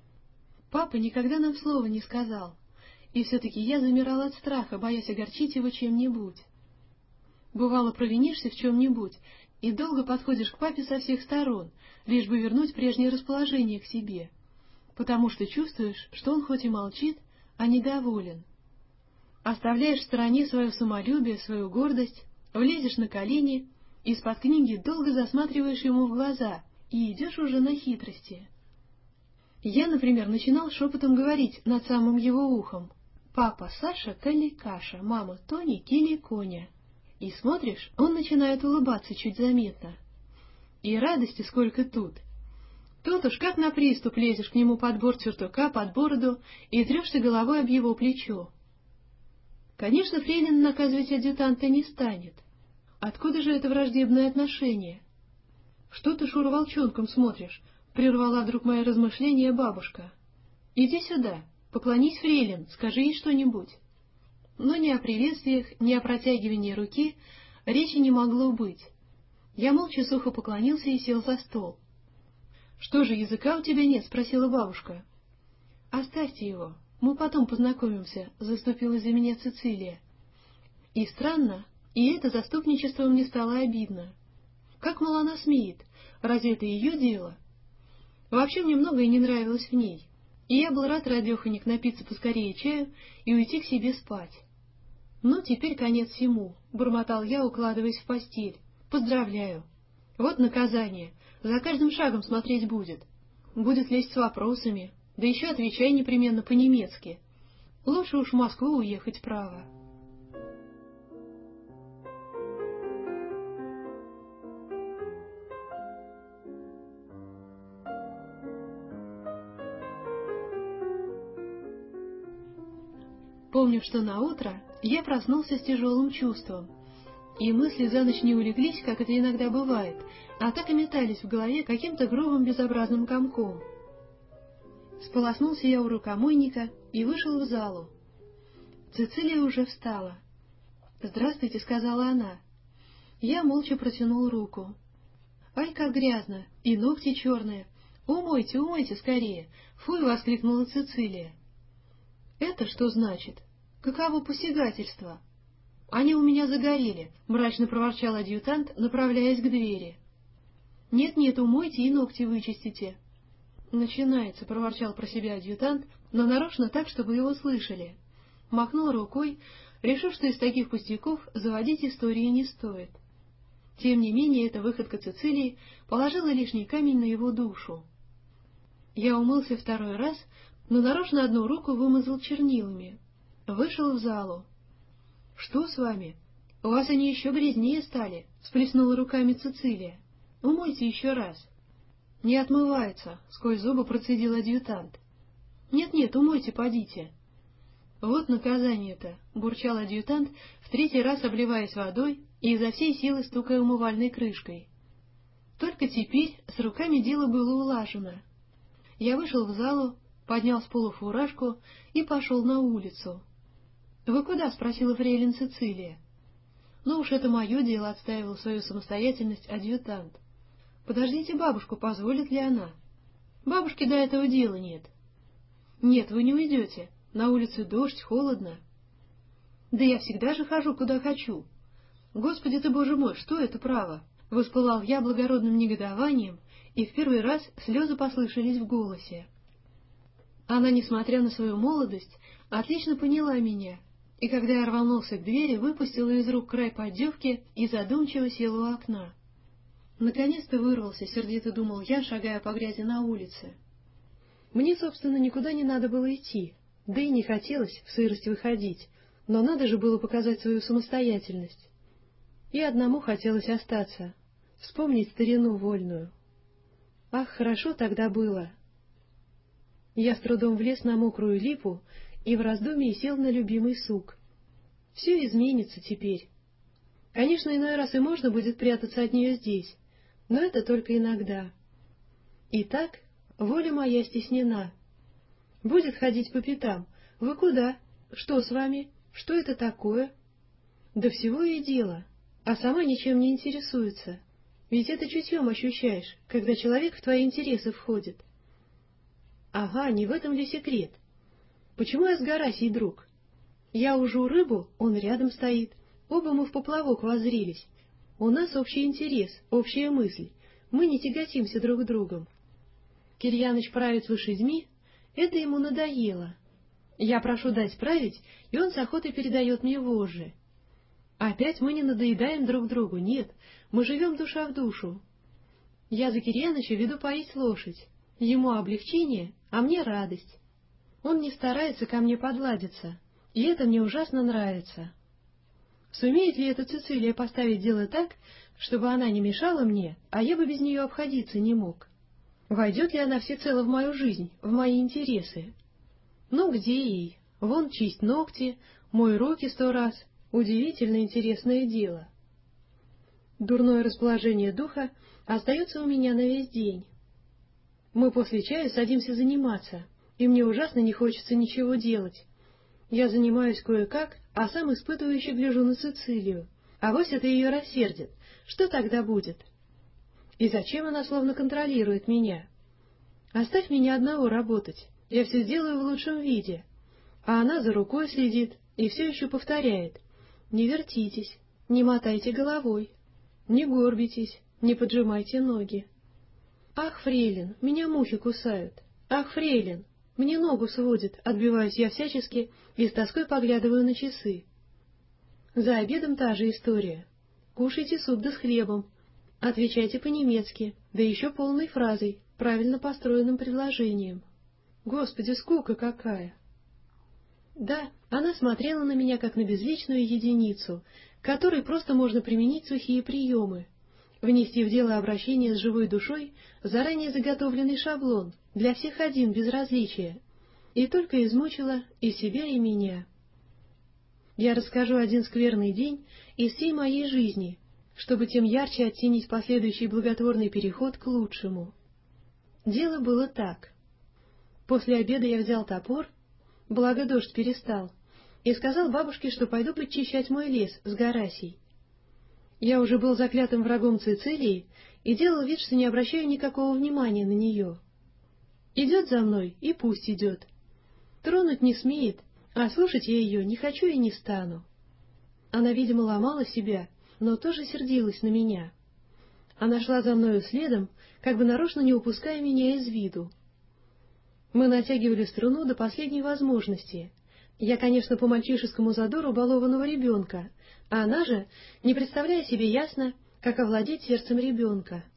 Папа никогда нам слова не сказал, и все-таки я замирал от страха, боясь огорчить его чем-нибудь. Бывало, провинишься в чем-нибудь, и долго подходишь к папе со всех сторон, лишь бы вернуть прежнее расположение к себе, потому что чувствуешь, что он хоть и молчит, а недоволен. Оставляешь в стороне свое самолюбие, свою гордость, влезешь на колени, из-под книги долго засматриваешь ему в глаза и идешь уже на хитрости. Я, например, начинал шепотом говорить над самым его ухом: «Папа Саша, Кали Каша, мама Тони, Кили Коня». И смотришь, он начинает улыбаться чуть заметно. И радости сколько тут. Тут уж как на приступ лезешь к нему под борт сюртука, под бороду и трешься головой об его плечо. Конечно, фрейлин наказывать адъютанта не станет. Откуда же это враждебное отношение? Что ты, Шура, волчонком смотришь? Прервала вдруг мои размышления бабушка. Иди сюда, поклонись фрейлин, скажи ей что-нибудь. Но ни о приветствиях, ни о протягивании руки речи не могло быть. Я молча сухо поклонился и сел за стол. — Что же, языка у тебя нет? — спросила бабушка. — Оставьте его, мы потом познакомимся, — заступилась за меня Цицилия. И странно, и это заступничество мне стало обидно. Как, мол, она смеет? Разве это ее дело? Вообще мне многое не нравилось в ней, и я был рад радеханик напиться поскорее чаю и уйти к себе спать. «Ну, теперь конец всему», — бормотал я, укладываясь в постель. «Поздравляю. Вот наказание. За каждым шагом смотреть будет. Будет лезть с вопросами, да еще отвечай непременно по-немецки. Лучше уж в Москву уехать, право». Помню, что наутро я проснулся с тяжелым чувством, и мысли за ночь не улеглись, как это иногда бывает, а так и метались в голове каким-то грубым безобразным комком. Сполоснулся я у рукомойника и вышел в залу. Цицилия уже встала. «Здравствуйте», — сказала она. Я молча протянул руку. «Ай, как грязно! И ногти черные! Умойте, умойте скорее!» — фуй, воскликнула Цицилия. «Это что значит? Каково посягательство? Они у меня загорели», — мрачно проворчал адъютант, направляясь к двери. Нет-нет, умойте и ногти вычистите. Начинается, проворчал про себя адъютант, но нарочно так, чтобы его слышали. Махнул рукой, решив, что из таких пустяков заводить истории не стоит. Тем не менее, эта выходка Цицилии положила лишний камень на его душу. Я умылся второй раз, но нарочно одну руку вымазал чернилами. Вышел в залу. — Что с вами? У вас они еще грязнее стали, — всплеснула руками Цицилия. — Умойте еще раз. — Не отмывается, — сквозь зубы процедил адъютант. Нет, — Нет-нет, умойте, подите. — Вот наказание-то, — бурчал адъютант, в третий раз обливаясь водой и изо всей силы стукая умывальной крышкой. Только теперь с руками дело было улажено. Я вышел в залу, поднял с пола фуражку и пошел на улицу. — Вы куда? — спросила фрейлин Цицилия. — Ну уж это мое дело, — отстаивал свою самостоятельность адъютант. — Подождите бабушку, позволит ли она? — Бабушке до этого дела нет. — Нет, вы не уйдете. На улице дождь, холодно. — Да я всегда же хожу, куда хочу. — Господи ты, Боже мой, что это право? — воспылал я благородным негодованием, и в первый раз слезы послышались в голосе. Она, несмотря на свою молодость, отлично поняла меня, и когда я рванулся к двери, выпустила из рук край поддевки и задумчиво села у окна. Наконец-то вырвался, сердито думал я, шагая по грязи на улице. Мне, собственно, никуда не надо было идти, да и не хотелось в сырость выходить, но надо же было показать свою самостоятельность. И одному хотелось остаться, вспомнить старину вольную. Ах, хорошо тогда было! Я с трудом влез на мокрую липу и в раздумье сел на любимый сук. Все изменится теперь. Конечно, иной раз и можно будет прятаться от нее здесь, но это только иногда. Итак, воля моя стеснена. Будет ходить по пятам. Вы куда? Что с вами? Что это такое? Да всего и дело, а сама ничем не интересуется. Ведь это чутьем ощущаешь, когда человек в твои интересы входит. Ага, не в этом ли секрет? Почему я с Горасий друг? Я ужу рыбу, он рядом стоит. Оба мы в поплавок воззрились. У нас общий интерес, общая мысль. Мы не тяготимся друг другом. Кирьяныч правит лошадьми, это ему надоело. Я прошу дать править, и он с охотой передает мне вожжи. Опять мы не надоедаем друг другу, нет, мы живем душа в душу. Я за Кирьяныча веду поить лошадь. Ему облегчение, а мне радость. Он не старается ко мне подладиться, и это мне ужасно нравится. Сумеет ли эта Цицилия поставить дело так, чтобы она не мешала мне, а я бы без нее обходиться не мог? Войдет ли она всецело в мою жизнь, в мои интересы? Ну, где ей? Вон чисть ногти, мой руки сто раз. Удивительно интересное дело. Дурное расположение духа остается у меня на весь день. Мы после чая садимся заниматься, и мне ужасно не хочется ничего делать. Я занимаюсь кое-как, а сам испытывающе гляжу на Цицилию. Авось это ее рассердит. Что тогда будет? И зачем она словно контролирует меня? Оставь меня одного работать, я все сделаю в лучшем виде. А она за рукой следит и все еще повторяет. Не вертитесь, не мотайте головой, не горбитесь, не поджимайте ноги. Ах, фрейлин, меня мухи кусают. Ах, фрейлин, мне ногу сводит, отбиваюсь я всячески и с тоской поглядываю на часы. За обедом та же история. Кушайте суп да с хлебом, отвечайте по-немецки, да еще полной фразой, правильно построенным предложением. Господи, скука какая! Да, она смотрела на меня как на безличную единицу, которой просто можно применить сухие приемы, внести в дело обращения с живой душой заранее заготовленный шаблон, для всех один, без различия, и только измучила и себя, и меня. Я расскажу один скверный день из всей моей жизни, чтобы тем ярче оттенить последующий благотворный переход к лучшему. Дело было так. После обеда я взял топор, благо дождь перестал, и сказал бабушке, что пойду подчищать мой лес с Горасий. Я уже был заклятым врагом Цицилии и делал вид, что не обращаю никакого внимания на нее. Идет за мной, и пусть идет. Тронуть не смеет, а слушать я ее не хочу и не стану. Она, видимо, ломала себя, но тоже сердилась на меня. Она шла за мною следом, как бы нарочно не упуская меня из виду. Мы натягивали струну до последней возможности. Я, конечно, по мальчишескому задору балованного ребенка, а она же, не представляя себе ясно, как овладеть сердцем ребенка.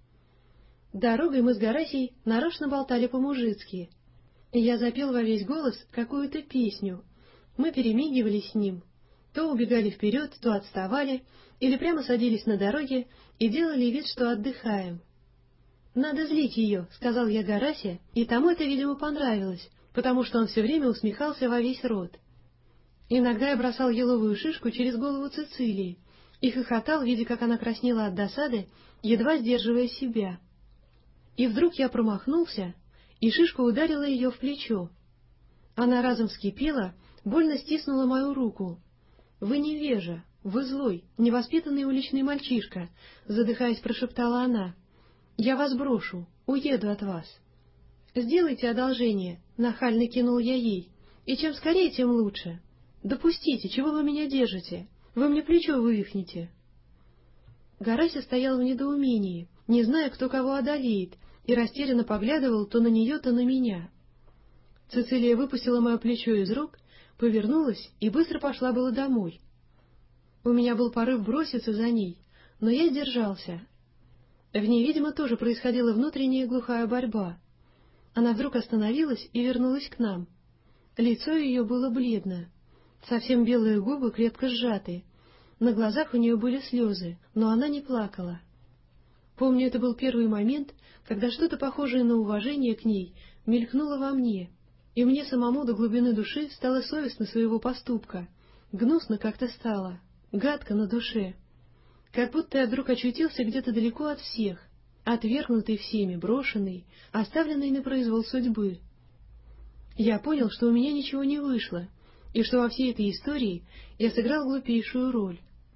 Дорогой мы с Гарасей нарочно болтали по-мужицки. Я запел во весь голос какую-то песню. Мы перемигивались с ним, то убегали вперед, то отставали, или прямо садились на дороге и делали вид, что отдыхаем. «Надо злить ее», — сказал я Гарасе, и тому это, видимо, понравилось, потому что он все время усмехался во весь рот. Иногда я бросал еловую шишку через голову Цицилии и хохотал, видя, как она краснела от досады, едва сдерживая себя. И вдруг я промахнулся, и шишка ударила ее в плечо. Она разом вскипела, больно стиснула мою руку. «Вы невежа, вы злой, невоспитанный уличный мальчишка», — задыхаясь, прошептала она. «Я вас брошу, уеду от вас». «Сделайте одолжение», — нахально кинул я ей, — «и чем скорее, тем лучше. Допустите, чего вы меня держите? Вы мне плечо вывихнете». Гарася стоял в недоумении, не зная, кто кого одолеет, и растерянно поглядывал то на нее, то на меня. Цицилия выпустила мое плечо из рук, повернулась и быстро пошла было домой. У меня был порыв броситься за ней, но я сдержался. В ней, видимо, тоже происходила внутренняя глухая борьба. Она вдруг остановилась и вернулась к нам. Лицо ее было бледно, совсем белые губы крепко сжаты, на глазах у нее были слезы, но она не плакала. Помню, это был первый момент, когда что-то похожее на уважение к ней мелькнуло во мне, и мне самому до глубины души стало совестно своего поступка, гнусно как-то стало, гадко на душе. Как будто я вдруг очутился где-то далеко от всех, отвергнутый всеми, брошенный, оставленный на произвол судьбы. Я понял, что у меня ничего не вышло, и что во всей этой истории я сыграл глупейшую роль.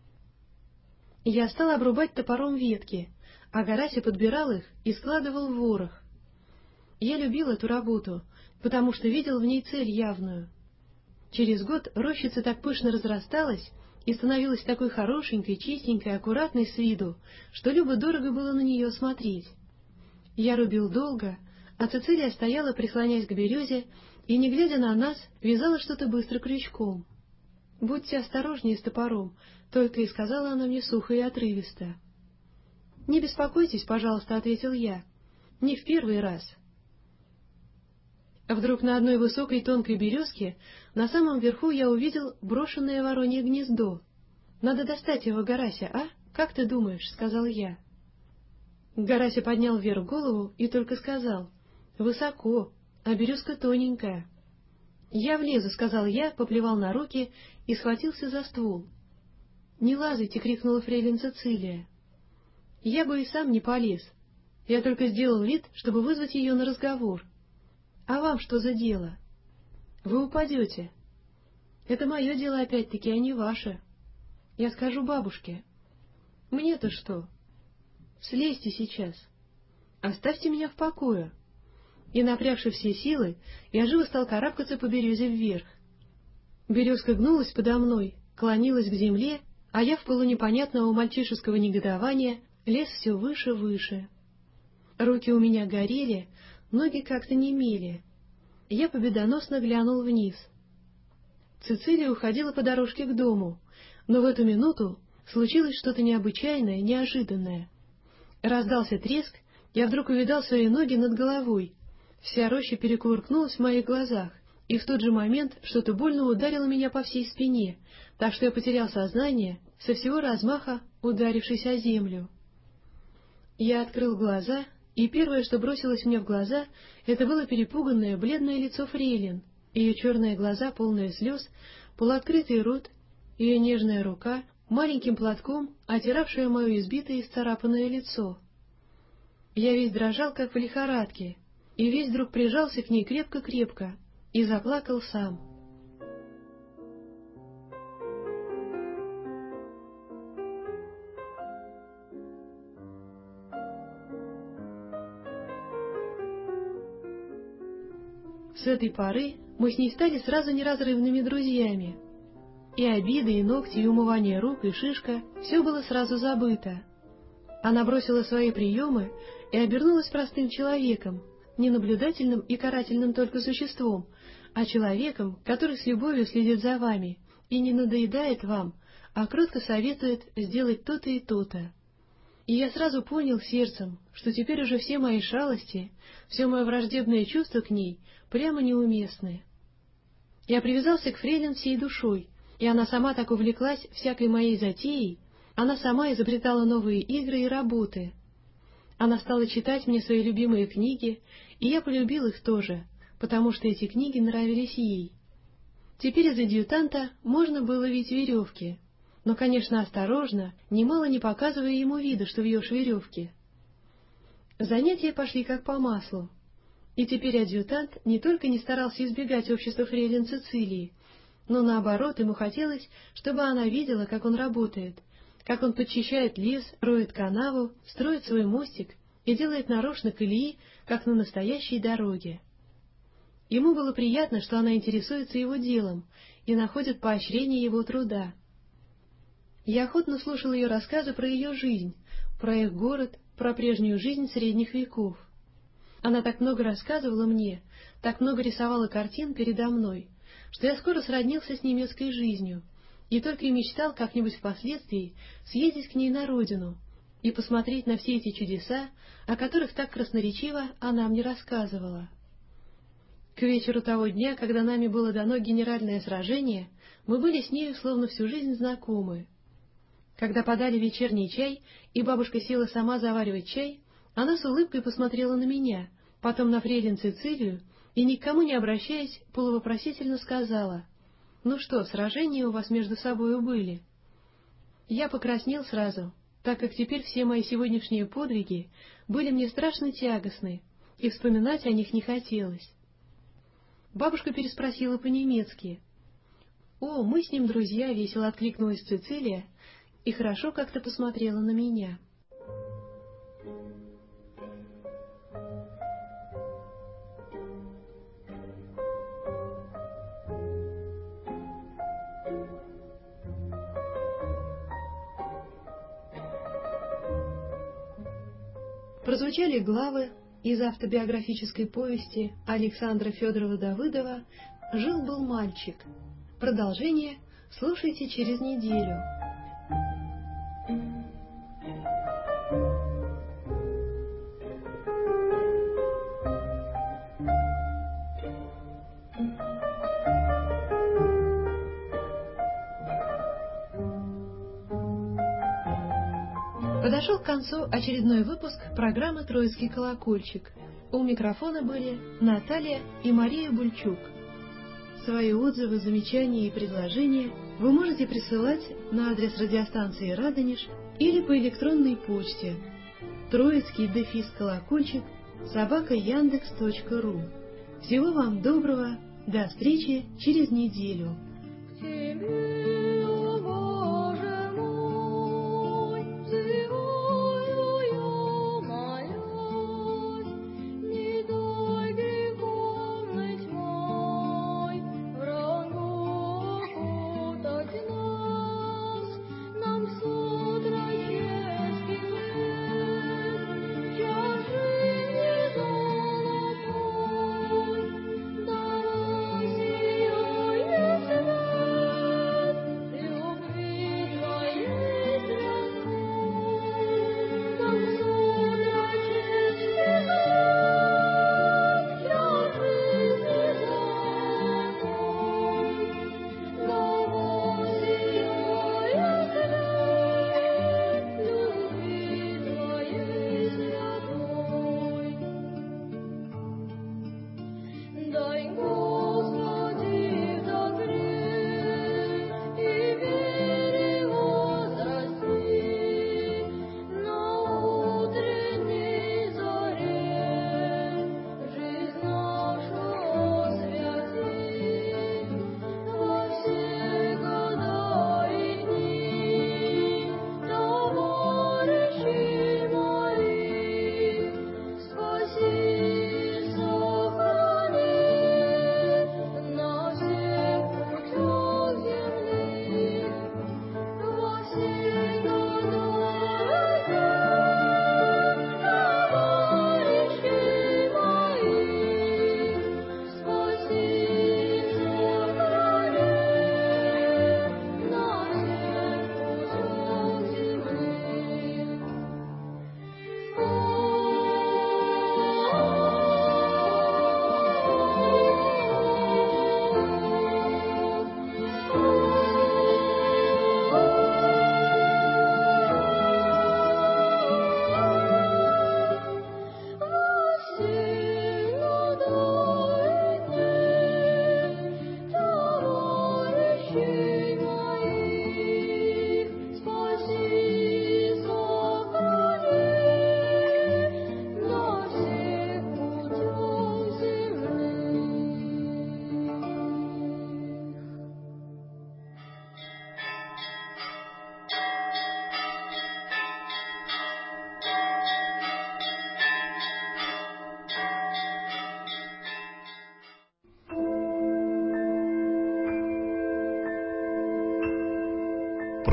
Я стал обрубать топором ветки, а Гарася подбирал их и складывал в ворох. Я любил эту работу, потому что видел в ней цель явную. Через год рощица так пышно разрасталась и становилась такой хорошенькой, чистенькой, аккуратной с виду, что любо-дорого было на нее смотреть. Я рубил долго, а Цицилия стояла, прислоняясь к березе, и, не глядя на нас, вязала что-то быстро крючком. — Будьте осторожнее с топором, — только и сказала она мне сухо и отрывисто. — Не беспокойтесь, пожалуйста, — ответил я, — не в первый раз. Вдруг на одной высокой тонкой березке на самом верху я увидел брошенное воронье гнездо. — Надо достать его, Гарася, а? Как ты думаешь? — сказал я. Гарася поднял вверх голову и только сказал: — Высоко, а березка тоненькая. — Я влезу, — сказал я, поплевал на руки и схватился за ствол. — Не лазайте, — крикнула фрейлин Цицилия. Я бы и сам не полез. Я только сделал вид, чтобы вызвать ее на разговор. — А вам что за дело? — Вы упадете. — Это мое дело опять-таки, а не ваше. Я скажу бабушке. — Мне-то что? — Слезьте сейчас. Оставьте меня в покое. И, напрягши все силы, я живо стал карабкаться по березе вверх. Березка гнулась подо мной, клонилась к земле, а я в пылу непонятного мальчишеского негодования лез все выше-выше. Руки у меня горели, ноги как-то немели. Я победоносно глянул вниз. Цицилия уходила по дорожке к дому, но в эту минуту случилось что-то необычайное, неожиданное. Раздался треск, я вдруг увидал свои ноги над головой. Вся роща перекувыркнулась в моих глазах, и в тот же момент что-то больно ударило меня по всей спине, так что я потерял сознание, со всего размаха ударившись о землю. Я открыл глаза, и первое, что бросилось мне в глаза, это было перепуганное, бледное лицо фрейлин, ее черные глаза, полные слез, полуоткрытый рот, ее нежная рука, маленьким платком, отиравшая мое избитое и исцарапанное лицо. Я весь дрожал, как в лихорадке, и весь вдруг прижался к ней крепко-крепко и заплакал сам. С этой поры мы с ней стали сразу неразрывными друзьями. И обиды, и ногти, и умывание рук, и шишка — все было сразу забыто. Она бросила свои приемы и обернулась простым человеком, не наблюдательным и карательным только существом, а человеком, который с любовью следит за вами и не надоедает вам, а кротко советует сделать то-то и то-то. И я сразу понял сердцем, что теперь уже все мои шалости, все мое враждебное чувство к ней прямо неуместны. Я привязался к фрейлин всей душой, и она сама так увлеклась всякой моей затеей, она сама изобретала новые игры и работы. Она стала читать мне свои любимые книги, и я полюбил их тоже, потому что эти книги нравились ей. Теперь из адъютанта можно было вить веревки, но, конечно, осторожно, немало не показывая ему вида, что вьешь веревки. Занятия пошли как по маслу, и теперь адъютант не только не старался избегать общества фрейлин Цицилии, но, наоборот, ему хотелось, чтобы она видела, как он работает, как он подчищает лес, роет канаву, строит свой мостик и делает нарочно колеи, как на настоящей дороге. Ему было приятно, что она интересуется его делом и находит поощрение его труда. Я охотно слушал ее рассказы про ее жизнь, про их город, про прежнюю жизнь средних веков. Она так много рассказывала мне, так много рисовала картин передо мной, что я скоро сроднился с немецкой жизнью, и только и мечтал как-нибудь впоследствии съездить к ней на родину и посмотреть на все эти чудеса, о которых так красноречиво она мне рассказывала. К вечеру того дня, когда нами было дано генеральное сражение, мы были с нею словно всю жизнь знакомы. Когда подали вечерний чай, и бабушка села сама заваривать чай, она с улыбкой посмотрела на меня, потом на фрейлин Цицилию, и, никому не обращаясь, полувопросительно сказала: «Ну что, сражения у вас между собою были?» Я покраснел сразу, так как теперь все мои сегодняшние подвиги были мне страшно тягостны, и вспоминать о них не хотелось. Бабушка переспросила по-немецки. «О, мы с ним друзья», — весело откликнулась Цицилия, и хорошо как-то посмотрела на меня. Прозвучали главы из автобиографической повести Александра Федорова-Давыдова «Жил-был мальчик». Продолжение слушайте через неделю. Подошел к концу очередной выпуск программы «Троицкий колокольчик». У микрофона были Наталья и Мария Бульчук. Свои отзывы, замечания и предложения вы можете присылать на адрес радиостанции «Радонеж» или по электронной почте троицкий дефис колокольчик собака яндекс точка ру. Всего вам доброго, до встречи через неделю.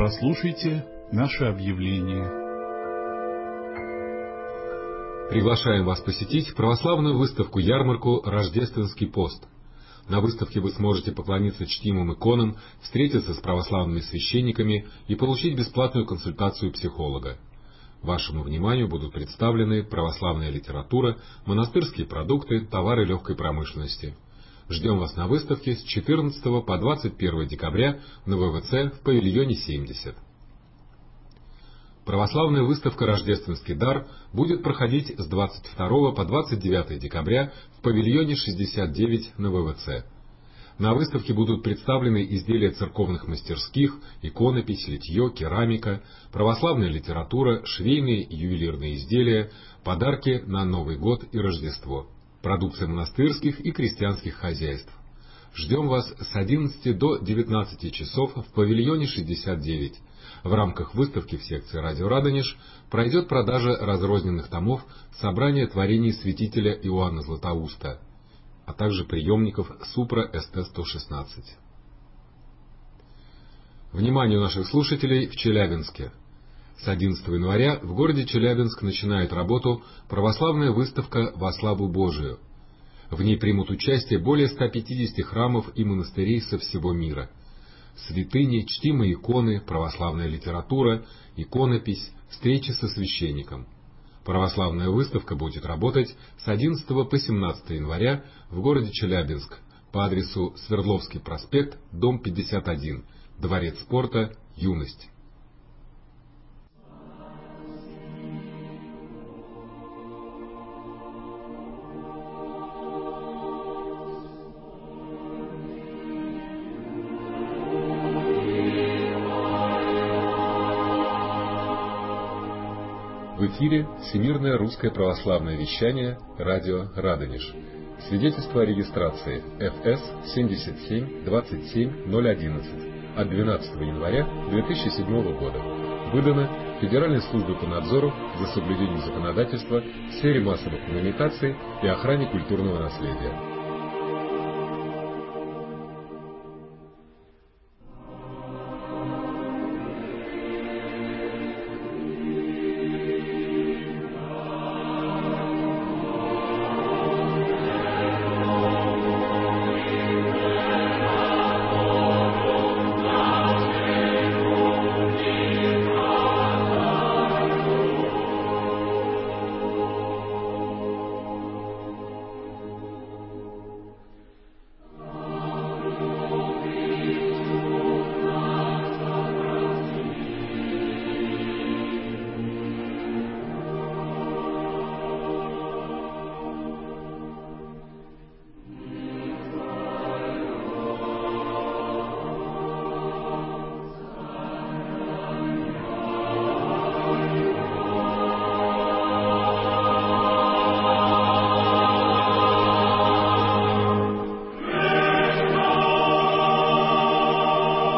Прослушайте наше объявление. Приглашаем вас посетить православную выставку-ярмарку «Рождественский пост». На выставке вы сможете поклониться чтимым иконам, встретиться с православными священниками и получить бесплатную консультацию психолога. Вашему вниманию будут представлены православная литература, монастырские продукты, товары легкой промышленности. Ждем вас на выставке с четырнадцатого по двадцать первое декабря на вэ вэ цэ в павильоне семьдесят. Православная выставка «Рождественский дар» будет проходить с двадцать второго по двадцать девятое декабря в павильоне шестьдесят девять на вэ вэ цэ. На выставке будут представлены изделия церковных мастерских, иконопись, литье, керамика, православная литература, швейные и ювелирные изделия, подарки на Новый год и Рождество, продукция монастырских и крестьянских хозяйств. Ждем вас с одиннадцати до девятнадцати часов в павильоне шестьдесят девять. В рамках выставки в секции «Радио Радонеж» пройдет продажа разрозненных томов собрания творений святителя Иоанна Златоуста, а также приемников Супра эс тэ сто шестнадцать. Вниманию наших слушателей в Челябинске. С одиннадцатого января в городе Челябинск начинает работу православная выставка «Во славу Божию». В ней примут участие более ста пятидесяти храмов и монастырей со всего мира. Святыни, чтимые иконы, православная литература, иконопись, встречи со священником. Православная выставка будет работать с одиннадцатого по семнадцатое января в городе Челябинск по адресу Свердловский проспект, дом пятьдесят один, Дворец спорта «Юность». В эфире Всемирное русское православное вещание, радио Радонеж. Свидетельство о регистрации эф эс семьдесят семь двадцать семь ноль одиннадцать от двенадцатого января две тысячи седьмого года. Выдано Федеральной службой по надзору за соблюдением законодательства в сфере массовых коммуникаций и охране культурного наследия.